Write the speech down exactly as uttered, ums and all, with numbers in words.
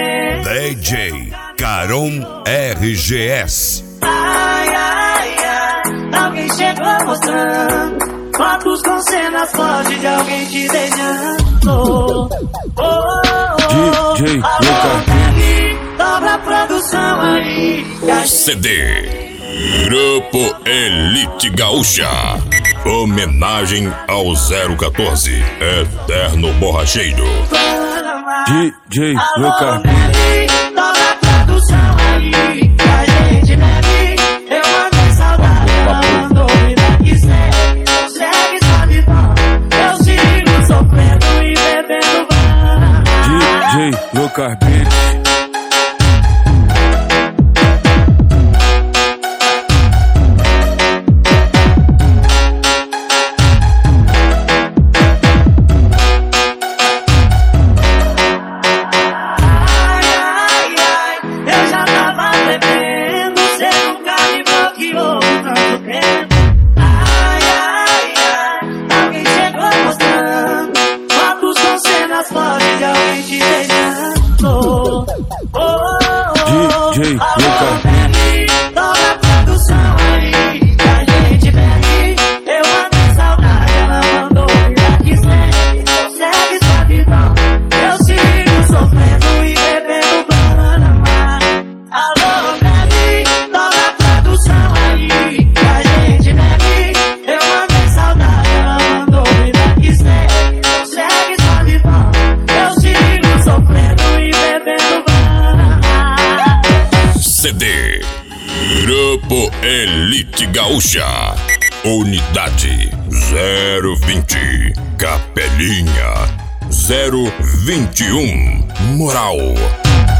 bebê. D J Caron R G S. Ai, ai, ai, alguém chegou mostrando fotos com cenas fortes de alguém te beijando. Oh, oh, oh, D J alô, baby, dobra a produção aí. C D Grupo Elite Gaúcha. Homenagem ao zero quatorze, Eterno Borracheiro. D J Alô, baby, dobra a produção aí. A gente bebe, eu mandei saudade. Ela mandou me dar que segue, consegue só de bom. Eu sigo sofrendo e bebendo banana. D J Lucas Beats. D J Lucas Beats. Dobra a produção aí. A gente bebe, eu mandei saudade. Ela mandou me dar que segue, consegue só de bom. Eu sigo sofrendo e bebendo banana. Alô, baby, dobra a produção aí. A gente bebe, eu mandei saudade. Ela mandou me dar que segue, consegue só de bom. Eu sigo sofrendo e bebendo banana. C D Grupo Elite Gaúcha. Unidade zero vinte, Capelinha zero vinte e um, Moral.